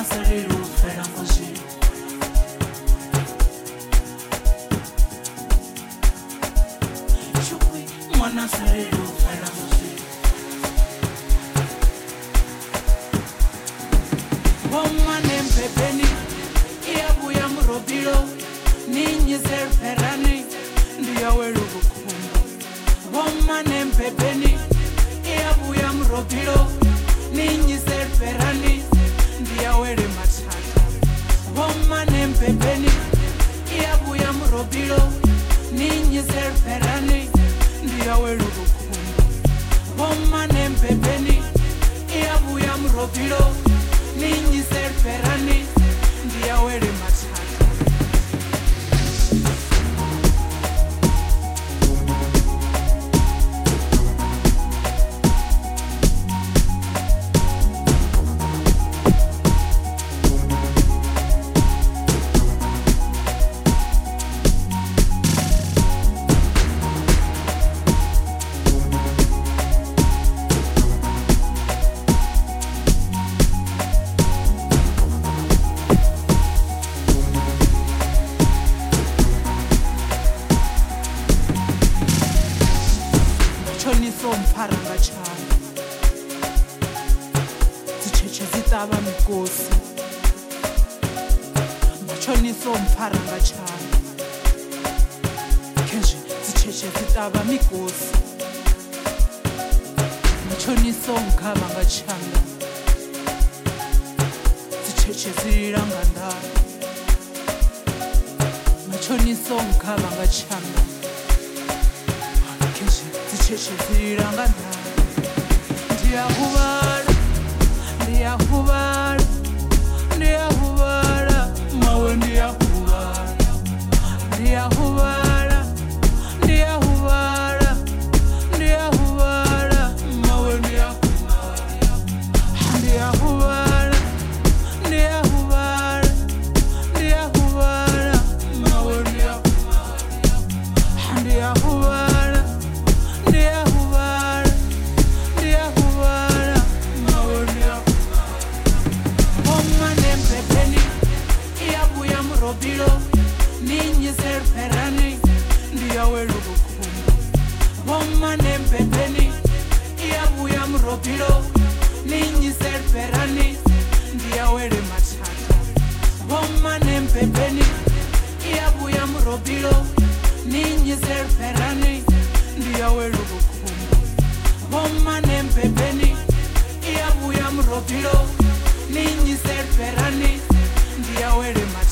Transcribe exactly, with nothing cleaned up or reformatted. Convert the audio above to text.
saliru fera ngoshi Chukwi mwana saliru fera ngoshi Woma nempepeni Iabuya murobilo Ninyi serferani Ndiya welu bukumba Woma nempepeni Iabuya murobilo Ninyi serferani Ndiya wele matata Woma nempepeni Iabuya murobilo Ninyi serferani Ndiya welu bukumba Woma nempepeni Iabuya murobilo Ninyi serferani Ndiya wele matata Choniso mparanga chana Zicheche zitaba mikosi Choniso mparanga chana Kenji zicheche zitaba mikosi Choniso mkamanga chana Zicheche ziliranga ndani Choniso mkamanga chana Zicheche ziliranga ndani Ndiyahubala, ndiyahubala, ndiyahubala Mawe ndiyahubala, ndiyahubala, ndiyahubala, ndiyahubala Mawe ndiyahubala, ndiyahubala, ndiyahubala, ndiyahubala Mawe ndiyahubala, ndiyahubala Robilo, ninyi serferani, ndiya welu bukumba Woma nempepeni, iabuya mrobilo Ninyi serferani, ndiya wele matata Woma nempepeni, iabuya mrobilo Ninyi serferani, ndiya welu bukumba Woma nempepeni, iabuya mrobilo Ninyi serferani, ndiya wele matata